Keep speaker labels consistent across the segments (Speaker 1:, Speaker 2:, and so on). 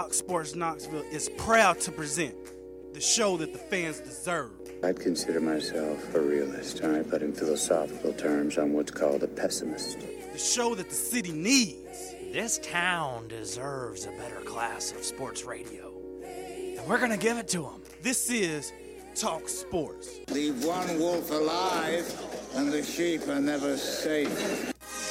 Speaker 1: Fox Sports Knoxville is proud to present the show that the fans deserve.
Speaker 2: I'd consider myself a realist, all right, but in philosophical terms, I'm what's called a pessimist.
Speaker 1: The show that the city needs.
Speaker 3: This town deserves a better class of sports radio, and we're gonna give it to them.
Speaker 1: This is Talk Sports.
Speaker 4: Leave one wolf alive, and the sheep are never safe.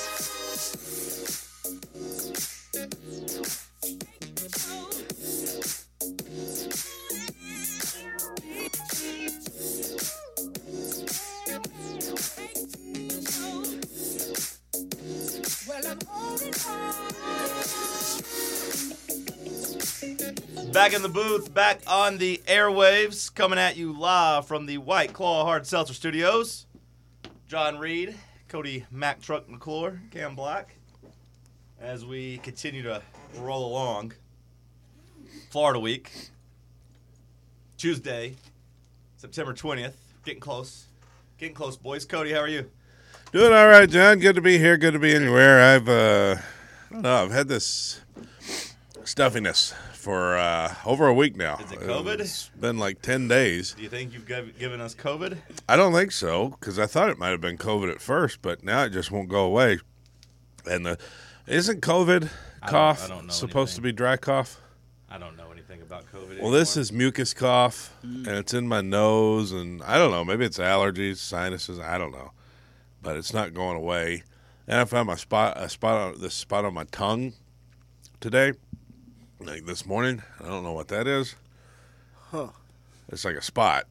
Speaker 5: Back in the booth, back on the airwaves, coming at you live from the White Claw Hard Seltzer Studios. John Reed, Cody Mack Truck McClure, Cam Black. As we continue to roll along, Florida Week, Tuesday, September 20th. Getting close, boys. Cody, how are you?
Speaker 6: Doing all right, John. Good to be here. Good to be anywhere. I've had this stuffiness for over a week now.
Speaker 5: Is it COVID?
Speaker 6: It's been like 10 days.
Speaker 5: Do you think you've given us COVID?
Speaker 6: I don't think so, because I thought it might have been COVID at first, but now it just won't go away. And isn't COVID cough
Speaker 5: I don't know
Speaker 6: supposed
Speaker 5: anything.
Speaker 6: to be dry cough?
Speaker 5: I don't know anything about COVID
Speaker 6: Well, this is mucus cough, and it's in my nose, and I don't know. Maybe it's allergies, sinuses. I don't know, but it's not going away. And I found a spot on my tongue today, like this morning. I don't know what that is.
Speaker 1: Huh.
Speaker 6: It's like a spot.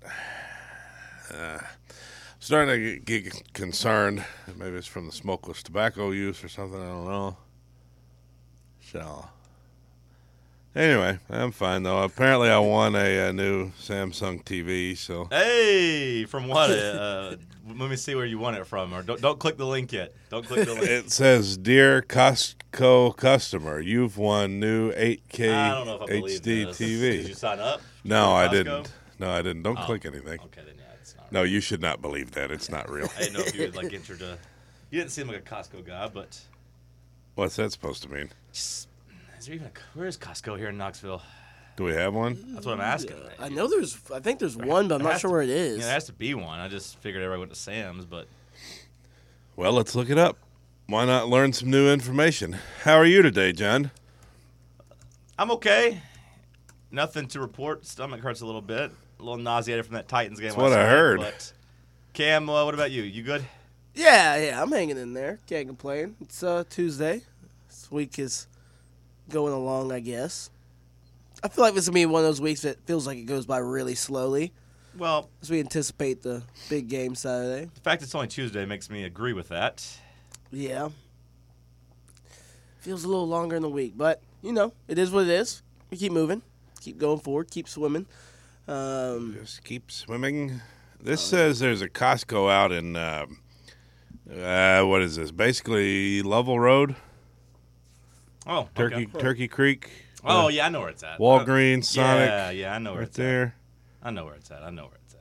Speaker 6: Starting to get concerned. Maybe it's from the smokeless tobacco use or something. I don't know. So, anyway, I'm fine, though. Apparently, I won a new Samsung TV, so.
Speaker 5: Hey, from what? Let me see where you won it from. Or don't click the link yet. Don't click the link.
Speaker 6: It says, "Dear Costco customer, you've won new 8K
Speaker 5: I don't know if I believe
Speaker 6: HD
Speaker 5: this.
Speaker 6: TV."
Speaker 5: Did you sign up?
Speaker 6: No, I
Speaker 5: Costco?
Speaker 6: didn't. No, I didn't. Don't click anything.
Speaker 5: Okay, then yeah, it's not.
Speaker 6: No, you should not believe that. It's not real.
Speaker 5: I didn't know if you would like entered a. You didn't seem like a Costco guy, but
Speaker 6: What's that supposed to mean?
Speaker 5: just, is there even where is Costco here in Knoxville?
Speaker 6: Do we have one?
Speaker 5: That's what I'm asking.
Speaker 7: I think there's one, but I'm not sure where it is.
Speaker 5: Yeah, there has to be one. I just figured everybody went to Sam's, but
Speaker 6: Well, let's look it up. Why not learn some new information? How are you today, John?
Speaker 5: I'm okay. Nothing to report. Stomach hurts a little bit. A little nauseated from that Titans game.
Speaker 6: That's what
Speaker 5: last
Speaker 6: I
Speaker 5: night,
Speaker 6: heard.
Speaker 5: But Cam, what about you? You good?
Speaker 7: Yeah, I'm hanging in there. Can't complain. It's Tuesday. This week is going along, I guess. I feel like this is going to be one of those weeks that feels like it goes by really slowly
Speaker 5: Well,
Speaker 7: as we anticipate the big game Saturday.
Speaker 5: the fact it's only Tuesday makes me agree with that.
Speaker 7: Yeah. Feels a little longer in the week, but, it is what it is. We keep moving, keep going forward, keep swimming.
Speaker 6: Just keep swimming. This says there's a Costco out in, what is this? Basically Lovell Road,
Speaker 5: Oh,
Speaker 6: Turkey
Speaker 5: okay.
Speaker 6: Turkey Creek.
Speaker 5: Oh, yeah, I know where it's at.
Speaker 6: Walgreens, Sonic.
Speaker 5: Yeah, I know where
Speaker 6: right
Speaker 5: it's
Speaker 6: there.
Speaker 5: at. I know where it's at.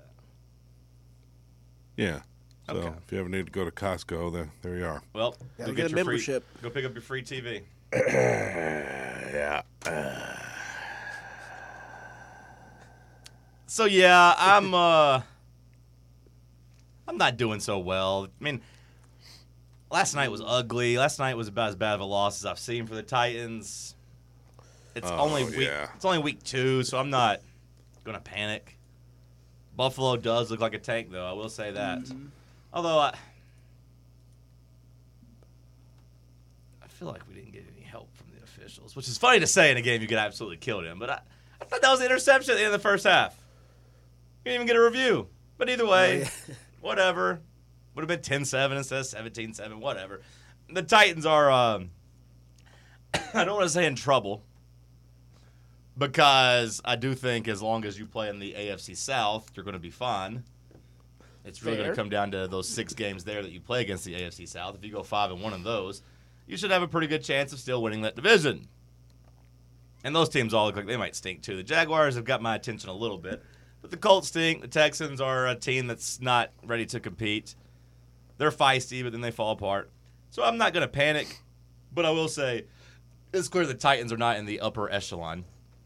Speaker 6: Yeah. So
Speaker 5: Okay.
Speaker 6: if you ever need to go to Costco, there you are.
Speaker 5: Well,
Speaker 7: Gotta
Speaker 5: go
Speaker 7: get a
Speaker 5: your
Speaker 7: membership.
Speaker 5: Go pick up your free TV.
Speaker 6: Yeah.
Speaker 5: So yeah, I'm not doing so well. I mean, last night was ugly. Last night was about as bad of a loss as I've seen for the Titans. It's only week 2, so I'm not gonna panic. Buffalo does look like a tank, though. I will say that. Although I feel like we didn't get any help from the officials, which is funny to say in a game you get absolutely killed in. But I thought that was an interception at the end of the first half. You didn't even get a review. But either way, whatever. Would have been 10-7 instead of 17-7, whatever. The Titans are, I don't want to say in trouble, because I do think as long as you play in the AFC South, you're going to be fine. It's really going to come down to those 6 games there that you play against the AFC South. If you go 5-1 in those, you should have a pretty good chance of still winning that division. And those teams all look like they might stink too. The Jaguars have got my attention a little bit, but the Colts stink. The Texans are a team that's not ready to compete. They're feisty, but then they fall apart. So I'm not going to panic, but I will say it's clear the Titans are not in the upper echelon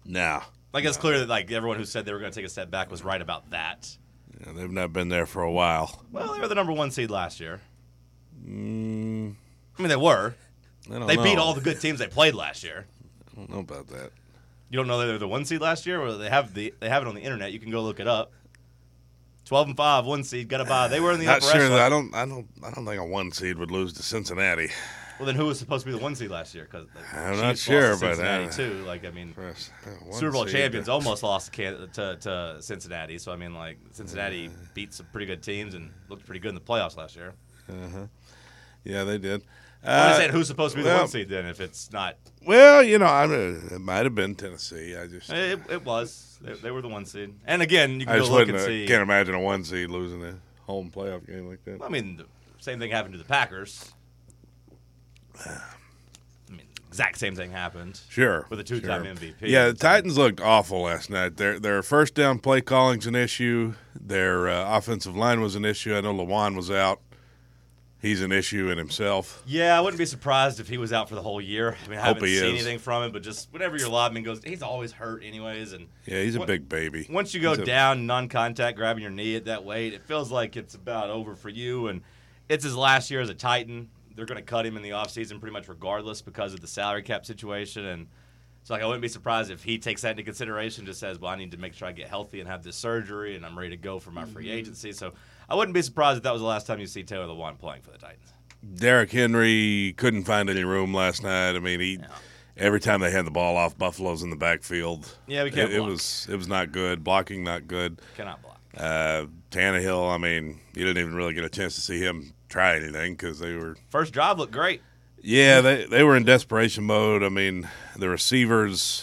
Speaker 6: No.
Speaker 5: Like, it's clear that, like, everyone who said they were going to take a step back was right about that.
Speaker 6: Yeah, they've not been there for a while.
Speaker 5: Well, they were the number 1 seed last year. I
Speaker 6: Mm,
Speaker 5: mean, they were.
Speaker 6: I don't
Speaker 5: They
Speaker 6: know.
Speaker 5: beat all the good teams they played last year.
Speaker 6: I don't know about that.
Speaker 5: You don't know they were the 1 seed last year? Well, they have it on the internet. You can go look it up. 12-5, 1 seed, got to buy. They were in the
Speaker 6: Not
Speaker 5: upper
Speaker 6: sure.
Speaker 5: echelon.
Speaker 6: I don't think a 1 seed would lose to Cincinnati.
Speaker 5: Well, then who was supposed to be the 1 seed last year? Because
Speaker 6: I'm not sure, but
Speaker 5: Cincinnati too. Like, I mean, Super Bowl champions almost lost to Cincinnati. So I mean, like, Cincinnati beat some pretty good teams and looked pretty good in the playoffs last year.
Speaker 6: Yeah, they did.
Speaker 5: I'm saying who's supposed to be the 1 seed then if it's not?
Speaker 6: Well, it might have been Tennessee.
Speaker 5: It was. They were the 1 seed. And again, you
Speaker 6: I
Speaker 5: can
Speaker 6: just
Speaker 5: go look and see.
Speaker 6: can't imagine a 1 seed losing a home playoff game like that.
Speaker 5: I mean, the same thing happened to the Packers. I mean, exact same thing happened.
Speaker 6: Sure.
Speaker 5: With a 2-time MVP.
Speaker 6: Yeah, the Titans looked awful last night. Their first down play calling's an issue. Their offensive line was an issue. I know Lewan was out. He's an issue in himself.
Speaker 5: Yeah, I wouldn't be surprised if he was out for the whole year. I mean, I haven't
Speaker 6: he
Speaker 5: seen
Speaker 6: is.
Speaker 5: anything from him, but just whenever your lineman goes, he's always hurt anyways. And
Speaker 6: Yeah, he's a big baby.
Speaker 5: once you go down non-contact, grabbing your knee at that weight, it feels like it's about over for you. And it's his last year as a Titan. They're going to cut him in the offseason pretty much regardless because of the salary cap situation. And so, like, I wouldn't be surprised if he takes that into consideration, just says, well, I need to make sure I get healthy and have this surgery, and I'm ready to go for my free agency. So I wouldn't be surprised if that was the last time you see Taylor Lewan playing for the Titans.
Speaker 6: Derrick Henry couldn't find any room last night. I mean, every time they had the ball off, Buffalo's in the backfield.
Speaker 5: Yeah, we can't
Speaker 6: it
Speaker 5: block.
Speaker 6: was not good. Blocking not good.
Speaker 5: Cannot block.
Speaker 6: Tannehill, I mean, you didn't even really get a chance to see him try anything because they were.
Speaker 5: First drive looked great.
Speaker 6: Yeah, they were in desperation mode. I mean, the receivers.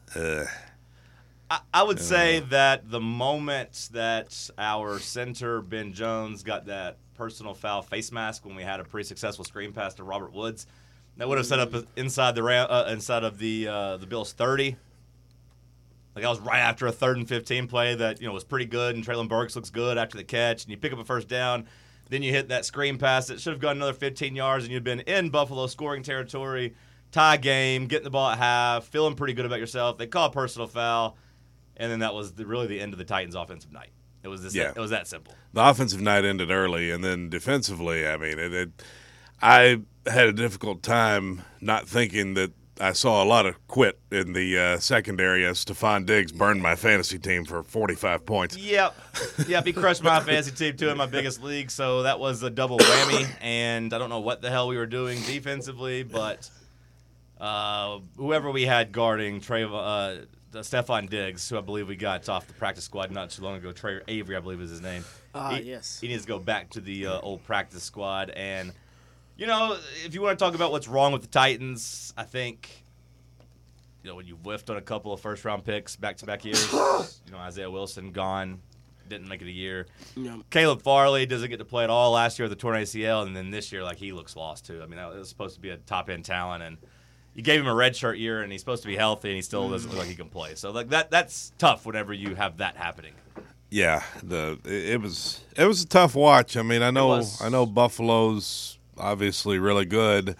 Speaker 5: I would say that the moment that our center, Ben Jones, got that personal foul face mask when we had a pretty successful screen pass to Robert Woods, that would have set up inside of the Bills' 30. Like, that was right after a 3rd and 15 play that, was pretty good, and Traylon Burks looks good after the catch, and you pick up a first down. Then you hit that screen pass that should have gone another 15 yards, and you'd been in Buffalo scoring territory, tie game, getting the ball at half, feeling pretty good about yourself. They call a personal foul, and then that was really the end of the Titans' offensive night. It was it was that simple.
Speaker 6: The offensive night ended early, and then defensively, I mean, I had a difficult time not thinking that I saw a lot of quit in the secondary as Stephon Diggs burned my fantasy team for 45 points.
Speaker 5: Yep, he crushed my fantasy team too in my biggest league, so that was a double whammy. And I don't know what the hell we were doing defensively, but whoever we had guarding Stephon Diggs, who I believe we got off the practice squad not too long ago, Trey Avery, I believe is his name.
Speaker 7: Yes.
Speaker 5: He needs to go back to the old practice squad. And, if you want to talk about what's wrong with the Titans, I think, when you whiffed on a couple of first-round picks back-to-back years, Isaiah Wilson gone, didn't make it a year.
Speaker 7: Yeah.
Speaker 5: Caleb Farley doesn't get to play at all last year with the torn ACL, and then this year, he looks lost too. I mean, that was supposed to be a top-end talent, and you gave him a redshirt year, and he's supposed to be healthy, and he still doesn't look like he can play. So that's tough whenever you have that happening.
Speaker 6: Yeah, it was a tough watch. I mean, I know Buffalo's obviously really good.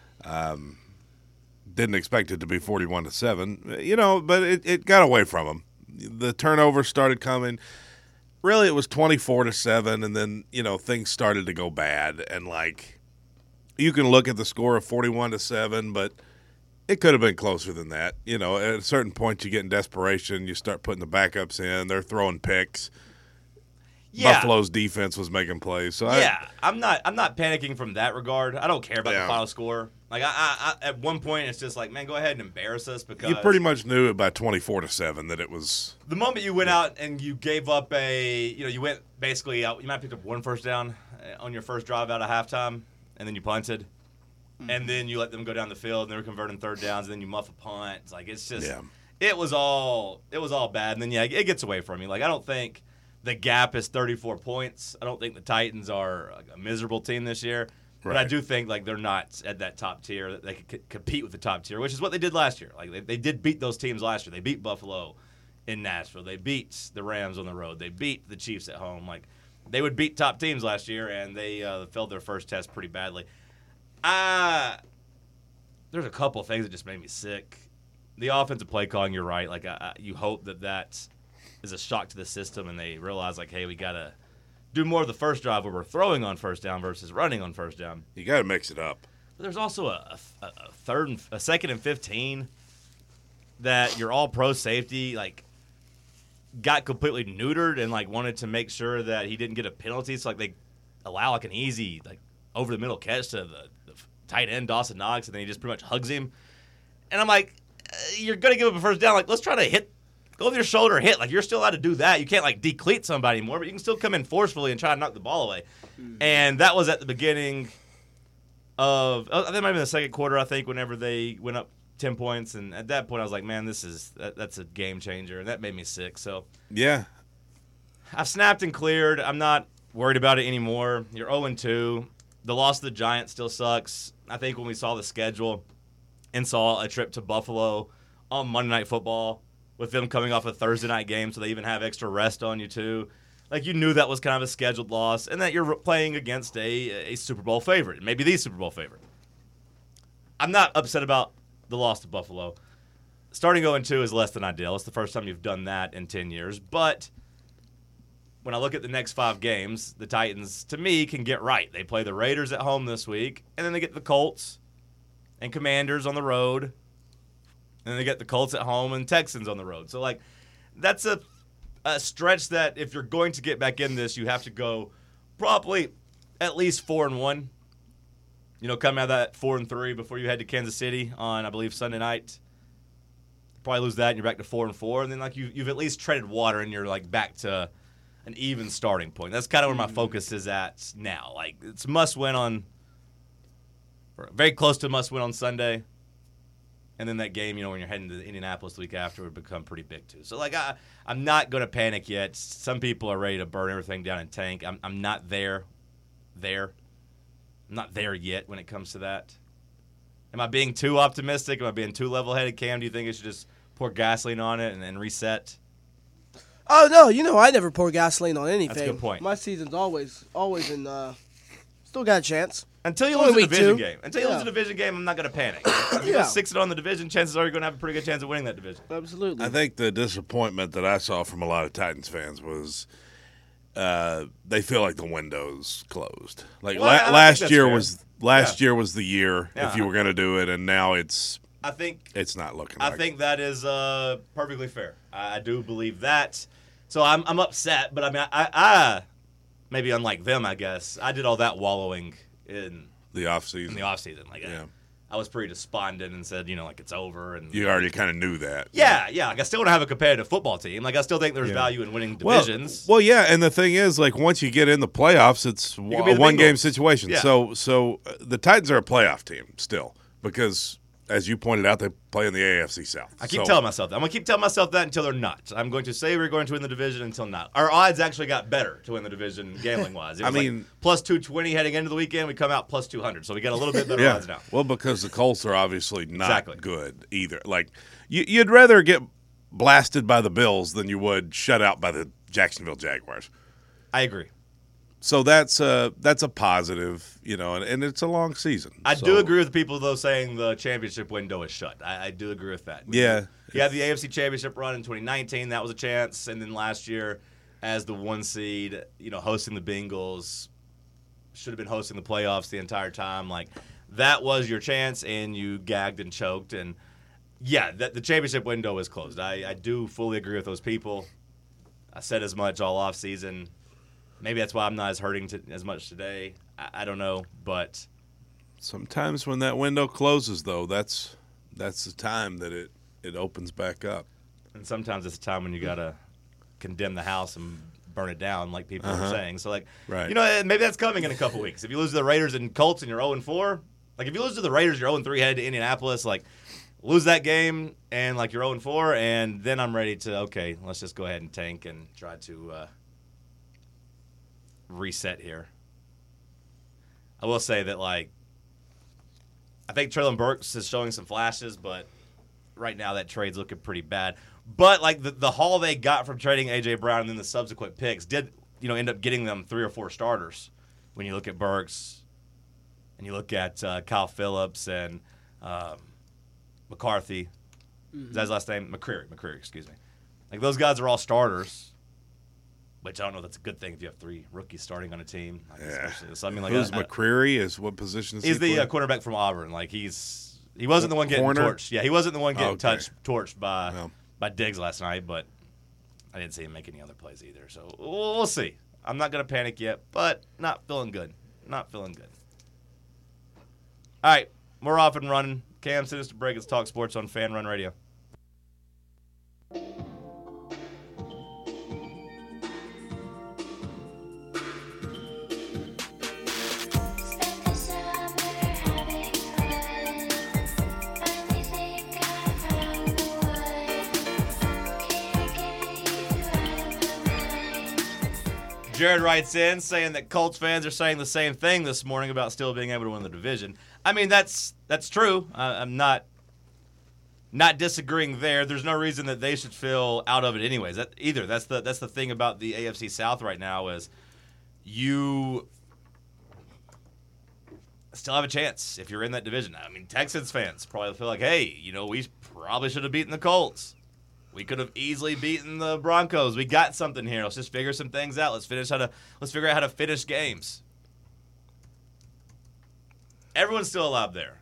Speaker 6: Didn't expect it to be 41-7, but it got away from them. The turnovers started coming. Really, it was 24-7, and then things started to go bad. And you can look at the score of 41-7, but it could have been closer than that. At a certain point, you get in desperation. You start putting the backups in. They're throwing picks.
Speaker 5: Yeah.
Speaker 6: Buffalo's defense was making plays. So
Speaker 5: I'm not panicking from that regard. I don't care about the final score. I at one point it's just man, go ahead and embarrass us because
Speaker 6: you pretty much knew it by 24-7 that it was.
Speaker 5: The moment you went out and you gave up you went basically out. You might have picked up one first down on your first drive out of halftime, and then you punted. And then you let them go down the field, and they were converting third downs, and then you muff a punt. It's just it was all bad. And then it gets away from you. I don't think the gap is 34 points. I don't think the Titans are a miserable team this year. But I do think they're not at that top tier that they could compete with the top tier, which is what they did last year. They did beat those teams last year. They beat Buffalo in Nashville. They beat the Rams on the road. They beat the Chiefs at home. They would beat top teams last year, and they failed their first test pretty badly. There's a couple of things that just made me sick. the offensive play calling, you're right. Like, you hope that is a shock to the system, and they realize, like, hey, we got to do more of the first drive where we're throwing on first down versus running on first down.
Speaker 6: You got to mix it up.
Speaker 5: But there's also a second and 15 that your all-pro safety, like, got completely neutered and, like, wanted to make sure that he didn't get a penalty. So, like, they allow, like, an easy, like, over-the-middle catch to the tight end, Dawson Knox, and then he just pretty much hugs him. And I'm like, you're going to give him a first down. Like, let's try to go with your shoulder hit. Like, you're still allowed to do that. You can't, like, decleat somebody anymore, but you can still come in forcefully and try to knock the ball away. Mm-hmm. And that was at the beginning of, I think it might have been the second quarter, I think, whenever they went up 10 points. And at that point, I was like, man, that's a game changer. And that made me sick. So,
Speaker 6: yeah.
Speaker 5: I've snapped and cleared. I'm not worried about it anymore. You're 0-2. The loss of the Giants still sucks. I think when we saw the schedule and saw a trip to Buffalo on Monday Night Football with them coming off a Thursday night game, so they even have extra rest on you too, like, you knew that was kind of a scheduled loss and that you're playing against a Super Bowl favorite, maybe the Super Bowl favorite. I'm not upset about the loss to Buffalo. Starting 0-2 is less than ideal. It's the first time you've done that in 10 years. But when I look at the next 5 games, the Titans, to me, can get right. They play the Raiders at home this week, and then they get the Colts and Commanders on the road, and then they get the Colts at home and Texans on the road. So, like, that's a stretch that if you're going to get back in this, you have to go probably at least 4-1. You know, come out of that 4-3 before you head to Kansas City on, I believe, Sunday night. Probably lose that and you're back to 4-4, and then, like, you've at least treaded water and you're, like, back to an even starting point. That's kind of where my focus is at now. Like, it's very close to must win on Sunday. And then that game, you know, when you're heading to Indianapolis the week after, would become pretty big too. So, like, I'm not going to panic yet. Some people are ready to burn everything down and tank. I'm not there. I'm not there yet when it comes to that. Am I being too optimistic? Am I being too level-headed, Cam? Do you think I should just pour gasoline on it and then reset?
Speaker 7: Oh, no. You know, I never pour gasoline on anything.
Speaker 5: That's a good point.
Speaker 7: My season's always in, still got a chance.
Speaker 5: Until you lose a division game. Until you lose a division game, I'm not going to panic. If you go 6-0 on the division, chances are you're going to have a pretty good chance of winning that division.
Speaker 7: Absolutely.
Speaker 6: I think the disappointment that I saw from a lot of Titans fans was they feel like the window's closed. Like, last year was the year if you were going to do it, and now it's not looking like it.
Speaker 5: I think that is perfectly fair. I do believe that. So I'm upset, but I mean, I maybe unlike them, I guess, I did all that wallowing in
Speaker 6: the offseason.
Speaker 5: Like, I was pretty despondent and said, you know, like, it's over. And
Speaker 6: you already kind of knew that.
Speaker 5: Yeah. Like, I still want to have a competitive football team. Like, I still think there's value in winning divisions.
Speaker 6: Well, yeah, and the thing is, like, once you get in the playoffs, it's a one-game situation.
Speaker 5: Yeah.
Speaker 6: So the Titans are a playoff team still because, as you pointed out, they play in the AFC South.
Speaker 5: I keep telling myself that. I'm going to keep telling myself that until they're not. I'm going to say we're going to win the division until not. Our odds actually got better to win the division gambling-wise. It was like plus 220 heading into the weekend. We come out plus 200. So we got a little bit better odds now.
Speaker 6: Well, because the Colts are obviously not good either. Like, you'd rather get blasted by the Bills than you would shut out by the Jacksonville Jaguars.
Speaker 5: I agree.
Speaker 6: So that's a positive, you know, and it's a long season.
Speaker 5: I do agree with the people, though, saying the championship window is shut. I do agree with that.
Speaker 6: Yeah.
Speaker 5: You had the AFC Championship run in 2019. That was a chance. And then last year, as the 1 seed, you know, hosting the Bengals, should have been hosting the playoffs the entire time. Like, that was your chance, and you gagged and choked. And, yeah, the championship window is closed. I do fully agree with those people. I said as much all offseason. Maybe that's why I'm not as hurting as much today. I don't know, but
Speaker 6: sometimes when that window closes, though, that's the time that it opens back up.
Speaker 5: And sometimes it's a time when you gotta condemn the house and burn it down, like people are saying. So, like, you know, maybe that's coming in a couple weeks. If you lose to the Raiders and Colts and you're 0-4, like if you lose to the Raiders, you're 0-3 headed to Indianapolis, like lose that game and like you're 0-4, and then I'm ready to let's just go ahead and tank and try to reset here. I will say that, like, I think Treylon Burks is showing some flashes, but right now that trade's looking pretty bad. But, like, the haul they got from trading A.J. Brown and then the subsequent picks did, you know, end up getting them 3 or 4 starters. When you look at Burks and you look at Kyle Phillips and McCarthy, Is that his last name? McCreary, excuse me. Like, those guys are all starters, which I don't know if that's a good thing if you have 3 rookies starting on a team.
Speaker 6: Yeah.
Speaker 5: So, I mean, like,
Speaker 6: Who's McCreary? What position is he?
Speaker 5: He's the
Speaker 6: play?
Speaker 5: quarterback from Auburn. Like, he wasn't the one getting
Speaker 6: Corner?
Speaker 5: torched. Yeah, he wasn't the one getting torched by
Speaker 6: No.
Speaker 5: by Diggs last night, but I didn't see him make any other plays either. So we'll see. I'm not going to panic yet, but not feeling good. Not feeling good. All right, we're off and running. Cam, send us to break. Let's talk sports on Fan Run Radio. Jared writes in saying that Colts fans are saying the same thing this morning about still being able to win the division. I mean, that's true. I'm not disagreeing there. There's no reason that they should feel out of it anyways. That's the thing about the AFC South right now is you still have a chance if you're in that division. I mean, Texans fans probably feel like, hey, we probably should have beaten the Colts. We could have easily beaten the Broncos. We got something here. Let's just figure some things out. Let's figure out how to finish games. Everyone's still alive there.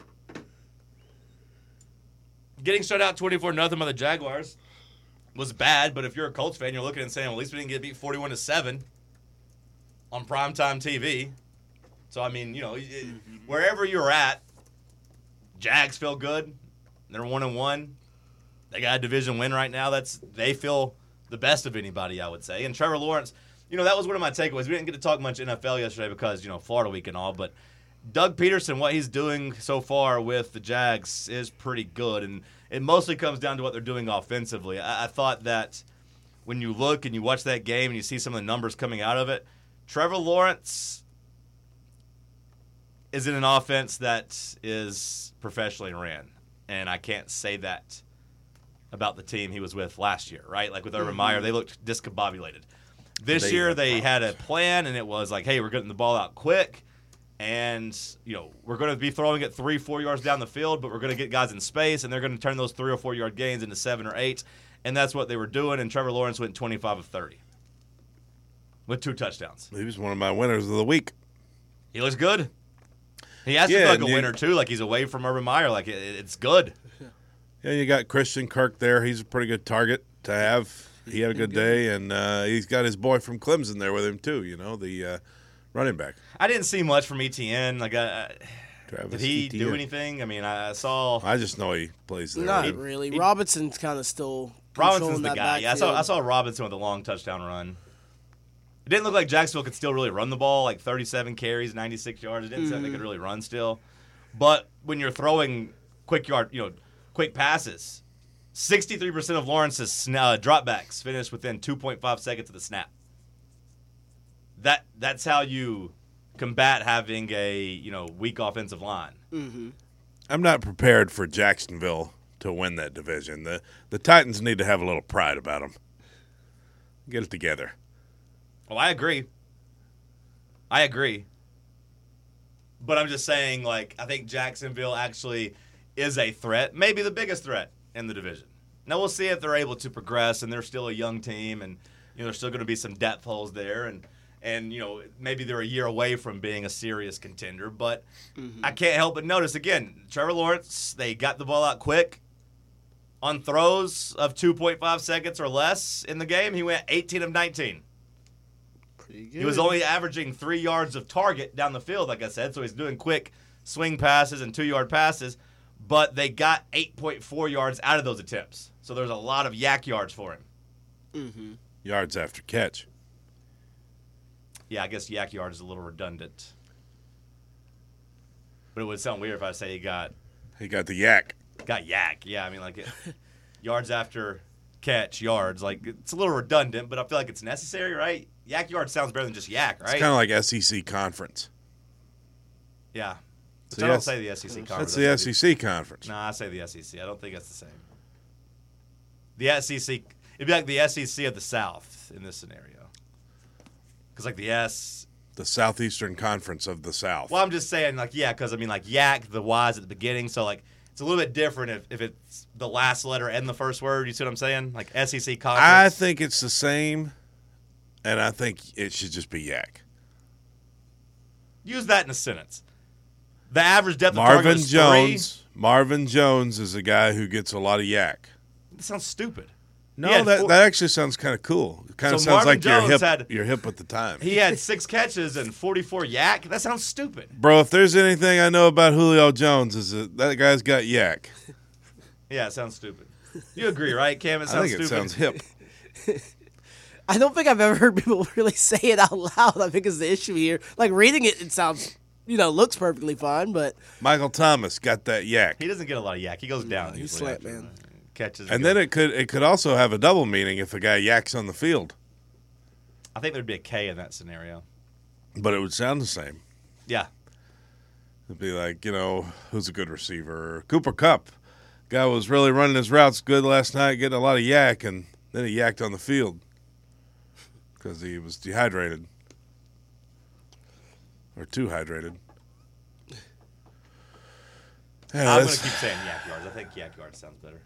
Speaker 5: Getting shut out 24-0 by the Jaguars was bad, but if you're a Colts fan, you're looking and saying, well, at least we didn't get beat 41-7 on primetime TV. So, I mean, wherever you're at, Jags feel good. They're 1-1. They got a division win right now. They feel the best of anybody, I would say. And Trevor Lawrence, that was one of my takeaways. We didn't get to talk much NFL yesterday because, Florida week and all. But Doug Peterson, what he's doing so far with the Jags is pretty good. And it mostly comes down to what they're doing offensively. I thought that when you look and you watch that game and you see some of the numbers coming out of it, Trevor Lawrence is in an offense that is professionally ran. And I can't say that about the team he was with last year, right? Like with Urban Meyer, they looked discombobulated. This year, they had a plan, and it was like, hey, we're getting the ball out quick, and we're going to be throwing it 3-4 yards down the field, but we're going to get guys in space, and they're going to turn those 3 or 4 yard gains into 7 or 8, and that's what they were doing. And Trevor Lawrence went 25 of 30 with 2 touchdowns.
Speaker 6: He was one of my winners of the week.
Speaker 5: He looks good. He has to feel like a winner too. Like he's away from Urban Meyer. Like it's good.
Speaker 6: Yeah, you got Christian Kirk there. He's a pretty good target to have. He had a good day, and he's got his boy from Clemson there with him too. The running back.
Speaker 5: I didn't see much from ETN. Like, did he
Speaker 6: Etienne.
Speaker 5: do anything? I mean, I saw.
Speaker 6: I just know he plays there.
Speaker 7: Not really. Robinson's kind of still.
Speaker 5: Robinson's the
Speaker 7: that
Speaker 5: guy. Yeah, I saw Robinson with a long touchdown run. It didn't look like Jacksonville could still really run the ball, like 37 carries, 96 yards. It didn't sound like they could really run still. But when you're throwing quick passes, 63% of Lawrence's dropbacks finished within 2.5 seconds of the snap. That's how you combat having a weak offensive line.
Speaker 7: Mm-hmm.
Speaker 6: I'm not prepared for Jacksonville to win that division. The Titans need to have a little pride about them. Get it together.
Speaker 5: Oh, I agree. But I'm just saying, like, I think Jacksonville actually is a threat, maybe the biggest threat in the division. Now, we'll see if they're able to progress, and they're still a young team, and, there's still going to be some depth holes there, and maybe they're a year away from being a serious contender. But I can't help but notice, again, Trevor Lawrence, they got the ball out quick. On throws of 2.5 seconds or less in the game, he went 18 of 19. He was only averaging 3 yards of target down the field, like I said, so he's doing quick swing passes and 2-yard passes, but they got 8.4 yards out of those attempts. So there's a lot of yak yards for him.
Speaker 7: Mm-hmm.
Speaker 6: Yards after catch.
Speaker 5: Yeah, I guess yak yard is a little redundant. But it would sound weird if I say he got
Speaker 6: the yak.
Speaker 5: Got yak. Yeah, I mean, like yards after catch yards. Like, it's a little redundant, but I feel like it's necessary, right? Yak yard sounds better than just yak, right?
Speaker 6: It's kind of like SEC conference.
Speaker 5: Yeah.
Speaker 6: So
Speaker 5: I don't say the SEC conference.
Speaker 6: That's the SEC conference.
Speaker 5: No, I say the SEC. I don't think that's the same. The SEC, it'd be like the SEC of the South in this scenario. Because, like,
Speaker 6: the Southeastern Conference of the South.
Speaker 5: Well, I'm just saying, like, yeah, because, I mean, like, yak, the Y's at the beginning, so, like, It's a little bit different if it's the last letter and the first word. You see what I'm saying? Like SEC conference.
Speaker 6: I think it's the same, and I think it should just be yak.
Speaker 5: Use that in a sentence. The average depth of target is 3.
Speaker 6: Marvin Jones is a guy who gets a lot of yak.
Speaker 5: That sounds stupid.
Speaker 6: No, that actually sounds kind of cool. It kind of sounds
Speaker 5: Marvin
Speaker 6: like you're hip with the time.
Speaker 5: He had 6 catches and 44 yak. That sounds stupid.
Speaker 6: Bro, if there's anything I know about Julio Jones is that guy's got yak.
Speaker 5: Yeah, it sounds stupid. You agree, right, Cam? It sounds
Speaker 6: I think
Speaker 5: stupid.
Speaker 6: it sounds hip.
Speaker 7: I don't think I've ever heard people really say it out loud. I think is the issue here. Like reading it, it sounds, looks perfectly fine, but
Speaker 6: Michael Thomas got that yak.
Speaker 5: He doesn't get a lot of yak. He goes down.
Speaker 7: he's
Speaker 5: usually
Speaker 7: slant,
Speaker 5: after
Speaker 7: man.
Speaker 5: Catches.
Speaker 6: And then it could also have a double meaning if a guy yaks on the field.
Speaker 5: I think there'd be a K in that scenario.
Speaker 6: But it would sound the same.
Speaker 5: Yeah.
Speaker 6: It'd be like, who's a good receiver? Cooper Kupp. Guy was really running his routes good last night, getting a lot of yak, and then he yacked on the field because he was dehydrated. Or too hydrated. Yeah,
Speaker 5: I'm going to keep saying yak yards. I think yak yards sounds better.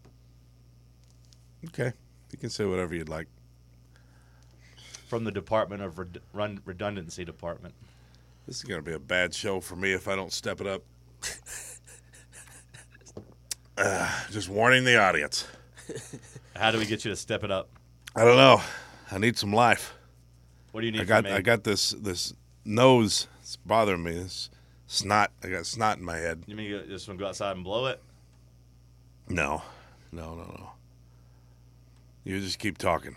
Speaker 6: Okay. You can say whatever you'd like.
Speaker 5: From the Department of Redundancy Department.
Speaker 6: This is going to be a bad show for me if I don't step it up. Just warning the audience.
Speaker 5: How do we get you to step it up?
Speaker 6: I don't know. I need some life.
Speaker 5: What do you need from me?
Speaker 6: I got this nose. It's bothering me. This snot. I got snot in my head.
Speaker 5: You mean you just want to go outside and blow it?
Speaker 6: No. You just keep talking.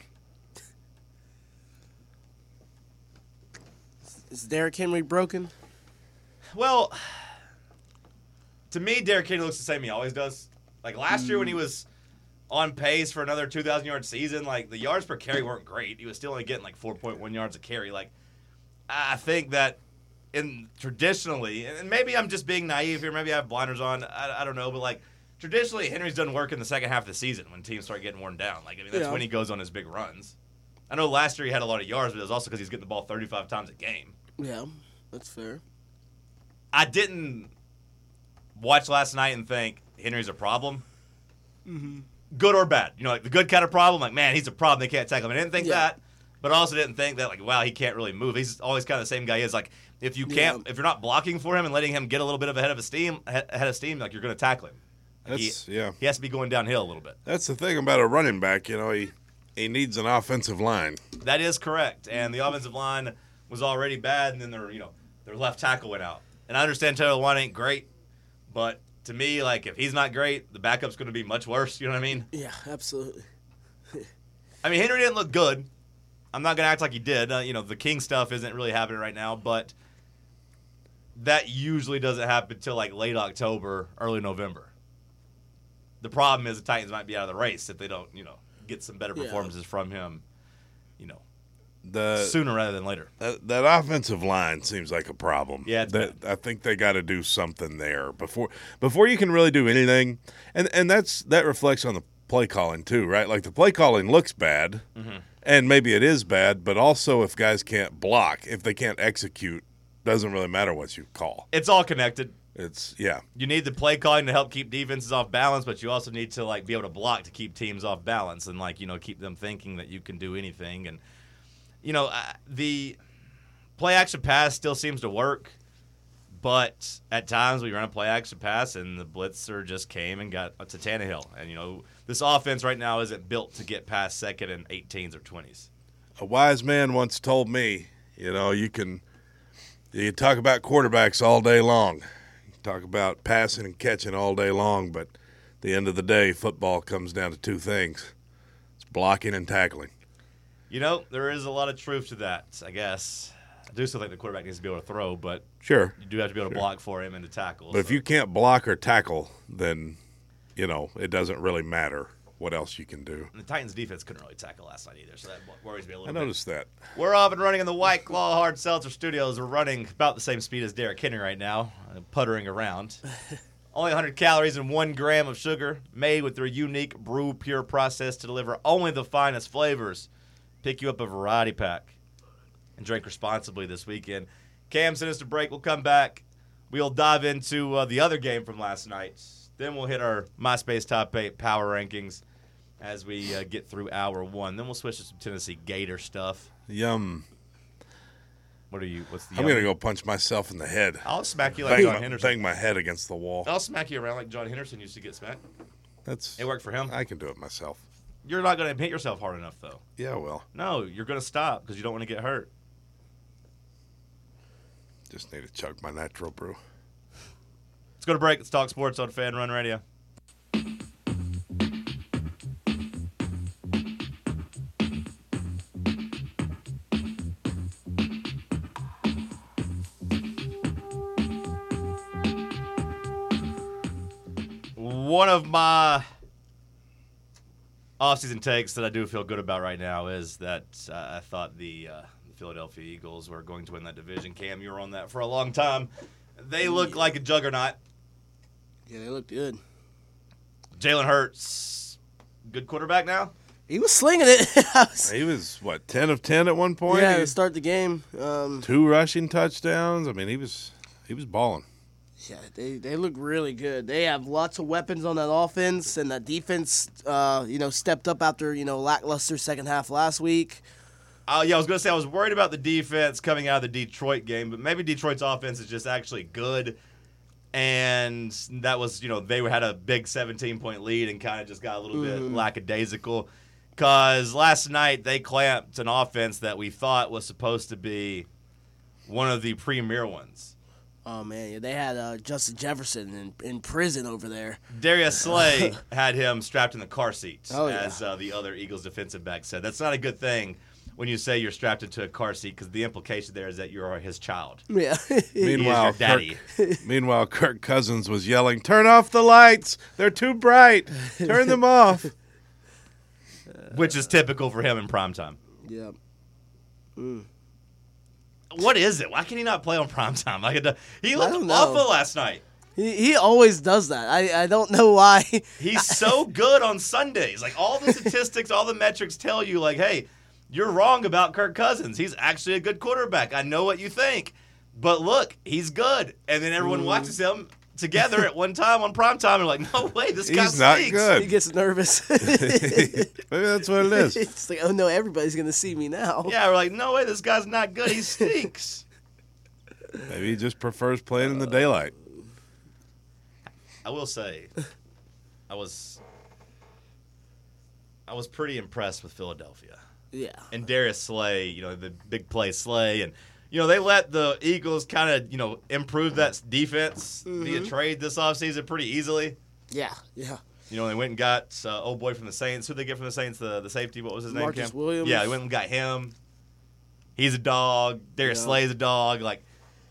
Speaker 7: Is Derrick Henry broken?
Speaker 5: Well, to me, Derrick Henry looks the same he always does. Like last year when he was on pace for another 2,000-yard season, like the yards per carry weren't great. He was still only getting like 4.1 yards a carry. Like I think that traditionally, and maybe I'm just being naive here, maybe I have blinders on, I don't know, but like traditionally Henry's done work in the second half of the season when teams start getting worn down. Like that's when he goes on his big runs. I know last year he had a lot of yards, but it was also because he's getting the ball 35 times a game.
Speaker 7: Yeah, that's fair.
Speaker 5: I didn't watch last night and think Henry's a problem. Mm-hmm. Good or bad. Like the good kind of problem, like, man, he's a problem. They can't tackle him. I didn't think that, but I also didn't think that, like, wow, he can't really move. He's always kind of the same guy he is. Like, if you can't, if you're not blocking for him and letting him get a little bit of ahead of steam, like, you're going to tackle him. Like, he has to be going downhill a little bit.
Speaker 6: That's the thing about a running back. He needs an offensive line.
Speaker 5: That is correct. And the offensive line was already bad, and then their left tackle went out. And I understand Taylor Lewan ain't great, but to me, like, if he's not great, the backup's going to be much worse. You know what I mean?
Speaker 7: Yeah, absolutely.
Speaker 5: I mean, Henry didn't look good. I'm not going to act like he did. The King stuff isn't really happening right now, but that usually doesn't happen until, like, late October, early November. The problem is the Titans might be out of the race if they don't, get some better performances from him, sooner rather than later.
Speaker 6: That offensive line seems like a problem.
Speaker 5: Yeah,
Speaker 6: I think they got to do something there before you can really do anything, and that reflects on the play calling too, right? Like the play calling looks bad, and maybe it is bad, but also if guys can't block, if they can't execute, doesn't really matter what you call.
Speaker 5: It's all connected.
Speaker 6: You
Speaker 5: need the play calling to help keep defenses off balance, but you also need to like be able to block to keep teams off balance and keep them thinking that you can do anything. And the play action pass still seems to work, but at times we run a play action pass and the blitzer just came and got to Tannehill. And this offense right now isn't built to get past second and 18s or 20s.
Speaker 6: A wise man once told me, you can talk about quarterbacks all day long. Talk about passing and catching all day long, but at the end of the day, football comes down to two things. It's blocking and tackling.
Speaker 5: There is a lot of truth to that, I guess. I do still think the quarterback needs to be able to throw, but
Speaker 6: sure,
Speaker 5: you do have to be able to block for him and to tackle.
Speaker 6: But if you can't block or tackle, then, it doesn't really matter what else you can do.
Speaker 5: And the Titans' defense couldn't really tackle last night either, so that worries me a little
Speaker 6: bit. I noticed that.
Speaker 5: We're off and running in the White Claw Hard Seltzer Studios. We're running about the same speed as Derrick Henry right now, puttering around. Only 100 calories and 1 gram of sugar, made with their unique Brew Pure process to deliver only the finest flavors. Pick you up a variety pack and drink responsibly this weekend. Cam sent us to break. We'll come back. We'll dive into the other game from last night. Then we'll hit our MySpace Top 8 Power Rankings as we get through hour 1. Then we'll switch to some Tennessee Gator stuff.
Speaker 6: Yum.
Speaker 5: What's the
Speaker 6: I'm going to go punch myself in the head.
Speaker 5: I'll smack you like John Henderson.
Speaker 6: Bang my head against the wall.
Speaker 5: I'll smack you around like John Henderson used to get smacked. It worked for him.
Speaker 6: I can do it myself.
Speaker 5: You're not going to hit yourself hard enough, though.
Speaker 6: Yeah, well.
Speaker 5: No, you're going to stop because you don't want to get hurt.
Speaker 6: Just need to chug my natural brew.
Speaker 5: Let's go to break. Let's talk sports on Fan Run Radio. One of my offseason takes that I do feel good about right now is that I thought the Philadelphia Eagles were going to win that division. Cam, you were on that for a long time. They look like a juggernaut.
Speaker 7: Yeah, they look good.
Speaker 5: Jalen Hurts, good quarterback now?
Speaker 7: He was slinging it.
Speaker 6: He was, 10 of 10 at one point?
Speaker 7: Yeah, to start the game.
Speaker 6: 2 rushing touchdowns. I mean, he was balling.
Speaker 7: Yeah, they look really good. They have lots of weapons on that offense, and that defense, stepped up after, lackluster second half last week.
Speaker 5: Yeah, I was going to say I was worried about the defense coming out of the Detroit game, but maybe Detroit's offense is just actually good. And that was, they had a big 17-point lead and kind of just got a little bit lackadaisical. Because last night they clamped an offense that we thought was supposed to be one of the premier ones.
Speaker 7: Oh, man, they had Justin Jefferson in prison over there.
Speaker 5: Darius Slay had him strapped in the car seat,
Speaker 7: yeah.
Speaker 5: as the other Eagles defensive back said. That's not a good thing when you say you're strapped into a car seat because the implication there is that you are his child.
Speaker 7: Yeah.
Speaker 6: Meanwhile,
Speaker 5: daddy.
Speaker 6: Kirk Cousins was yelling, "Turn off the lights! They're too bright! Turn them off!"
Speaker 5: Which is typical for him in primetime.
Speaker 7: Yeah.
Speaker 5: What is it? Why can he not play on primetime? He looked
Speaker 7: don't know.
Speaker 5: awful last night.
Speaker 7: He always does that. I don't know why.
Speaker 5: He's so good on Sundays. Like, all the statistics, all the metrics tell you, like, hey, you're wrong about Kirk Cousins. He's actually a good quarterback. I know what you think. But look, he's good. And then everyone watches him together at one time on primetime and like, no way, this guy
Speaker 6: He's not
Speaker 5: stinks.
Speaker 6: good.
Speaker 7: He gets nervous.
Speaker 6: Maybe that's what it is.
Speaker 7: It's like, oh no, everybody's going to see me now.
Speaker 5: Yeah, we're like, no way, this guy's not good. He stinks.
Speaker 6: Maybe he just prefers playing in the daylight.
Speaker 5: I will say, I was pretty impressed with Philadelphia.
Speaker 7: Yeah.
Speaker 5: And Darius Slay, the big play Slay. And, they let the Eagles kind of, improve that defense via trade this offseason pretty easily.
Speaker 7: Yeah, yeah.
Speaker 5: They went and got old boy from the Saints. Who'd they get from the Saints? The safety, what was his name?
Speaker 7: Marcus Williams.
Speaker 5: Yeah, they went and got him. He's a dog. Darius Slay's a dog. Like,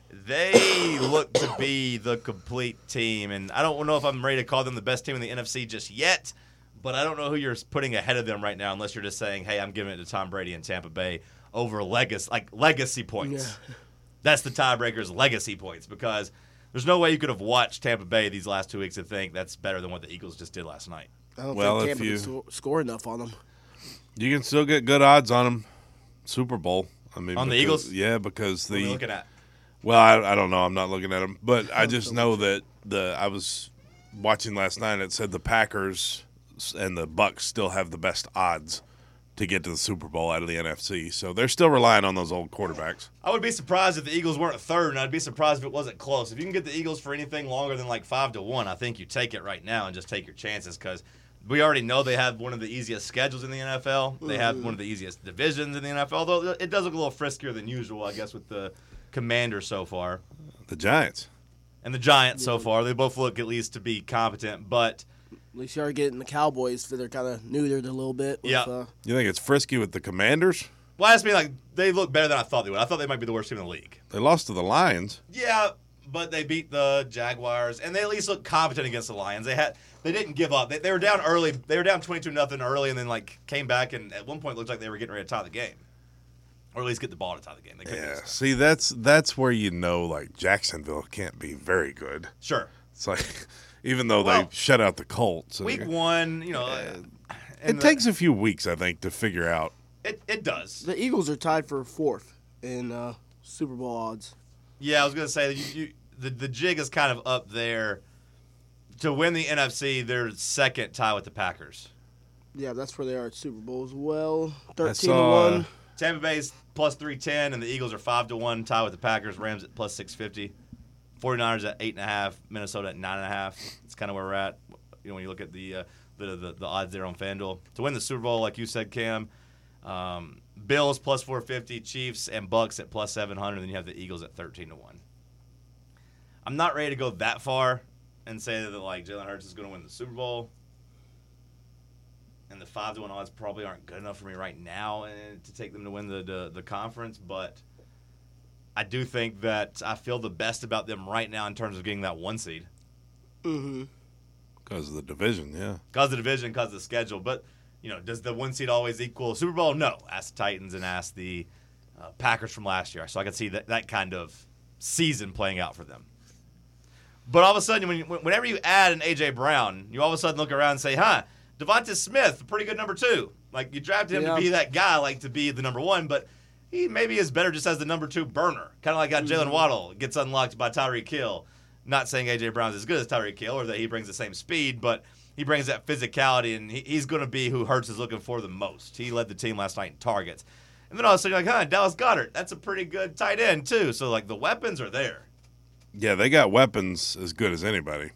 Speaker 5: they look to be the complete team. And I don't know if I'm ready to call them the best team in the NFC just yet, but I don't know who you're putting ahead of them right now unless you're just saying, hey, I'm giving it to Tom Brady and Tampa Bay over legacy points. Yeah. That's the tiebreaker's legacy points because there's no way you could have watched Tampa Bay these last 2 weeks and think that's better than what the Eagles just did last night.
Speaker 7: I don't think Tampa can score enough on them.
Speaker 6: You can still get good odds on them. Super Bowl. I mean,
Speaker 5: the Eagles?
Speaker 6: Yeah, because
Speaker 5: what are you looking at?
Speaker 6: Well, I don't know. I'm not looking at them, but I just know that I was watching last night. It said the Packers and the Bucs still have the best odds to get to the Super Bowl out of the NFC. So they're still relying on those old quarterbacks.
Speaker 5: I would be surprised if the Eagles weren't third, and I'd be surprised if it wasn't close. If you can get the Eagles for anything longer than 5-1, I think you take it right now and just take your chances because we already know they have one of the easiest schedules in the NFL. They have one of the easiest divisions in the NFL, although it does look a little friskier than usual, I guess, with the Commanders so far.
Speaker 6: The Giants.
Speaker 5: And the Giants so far. They both look at least to be competent, but
Speaker 7: at least you are getting the Cowboys that are kind of neutered a little bit. With,
Speaker 5: yeah.
Speaker 6: You think it's frisky with the Commanders?
Speaker 5: Well, I just mean they look better than I thought they would. I thought they might be the worst team in the league.
Speaker 6: They lost to the Lions.
Speaker 5: Yeah, but they beat the Jaguars, and they at least looked competent against the Lions. They didn't give up. They were down early. They were down 22-0 early, and then came back, and at one point it looked like they were getting ready to tie the game. Or at least get the ball to tie the game.
Speaker 6: Yeah, see, that's where Jacksonville can't be very good.
Speaker 5: Sure.
Speaker 6: It's like, even though they shut out the Colts.
Speaker 5: Week one,
Speaker 6: it takes a few weeks, I think, to figure out.
Speaker 5: It does.
Speaker 7: The Eagles are tied for fourth in Super Bowl odds.
Speaker 5: Yeah, I was going to say, the jig is kind of up there. to win the NFC, they're second, tie with the Packers.
Speaker 7: Yeah, that's where they are at Super Bowl as well.
Speaker 6: I saw,
Speaker 7: 13-1.
Speaker 5: Tampa Bay's plus 310, and the Eagles are 5-1, tie with the Packers. Rams at plus 650. 49ers at 8.5. Minnesota at 9.5. It's kind of where we're at. When you look at the odds there on FanDuel to win the Super Bowl, like you said, Cam. Bills plus 450, Chiefs and Bucks at plus 700. Then you have the Eagles at 13-1. I'm not ready to go that far and say that like Jalen Hurts is going to win the Super Bowl. And the 5-1 odds probably aren't good enough for me right now to take them to win the conference. But I do think that I feel the best about them right now in terms of getting that 1 seed.
Speaker 7: Mm-hmm.
Speaker 6: Because of the division, yeah.
Speaker 5: Because of the division, because of the schedule. But, does the 1 seed always equal Super Bowl? No. Ask the Titans and ask the Packers from last year. So I can see that kind of season playing out for them. But all of a sudden, whenever you add an A.J. Brown, you all of a sudden look around and say, Devonta Smith, pretty good number 2. Like, you drafted him to be that guy, like to be the number 1, but he maybe is better just as the number 2 burner. Kind of like how Jalen Waddle gets unlocked by Tyreek Hill. Not saying A.J. Brown's as good as Tyreek Hill or that he brings the same speed, but he brings that physicality, and he's going to be who Hurts is looking for the most. He led the team last night in targets. And then all of a sudden you're like, Dallas Goedert, that's a pretty good tight end too. So, like, the weapons are there.
Speaker 6: Yeah, they got weapons as good as anybody.